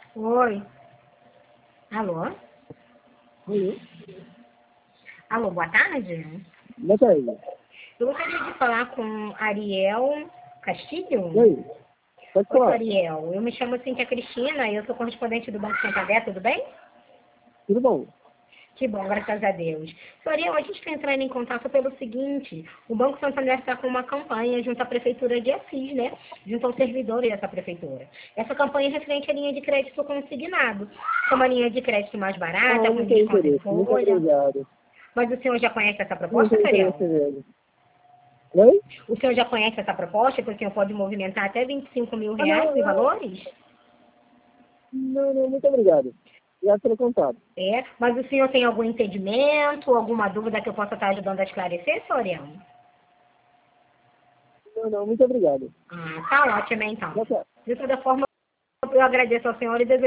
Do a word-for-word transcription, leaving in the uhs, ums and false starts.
Oi. Alô? Oi. Alô, boa tarde. Boa tarde. Eu gostaria de falar com Ariel Castilho. Oi. Pode Oi, falar. Ariel. Eu me chamo Cíntia Cristina e eu sou correspondente do Banco Santander, tudo bem? Tudo bom? Que bom, graças a Deus. Senhor Ariel, a gente está entrando em contato pelo seguinte, o Banco Santander está com uma campanha junto à Prefeitura de Assis, né? Junto aos servidores dessa Prefeitura. Essa campanha é referente à linha de crédito consignado. É uma linha de crédito mais Ah, barata, com não tenho desconto em interesse. Muito folha. obrigado. Mas o senhor já conhece essa Não proposta, tenho Senhor interesse Ariel? mesmo. Oi? O senhor já conhece essa proposta, que o senhor pode movimentar até vinte e cinco mil Ah, reais não, em não. valores? Não, não, muito obrigado. Obrigado pelo contato. É, mas o senhor tem algum entendimento, alguma dúvida que eu possa estar ajudando a esclarecer, senhor Ariel? Não, não, muito obrigado. Ah, tá ótimo, então. Boa tarde. De toda forma, eu agradeço ao senhor e desejo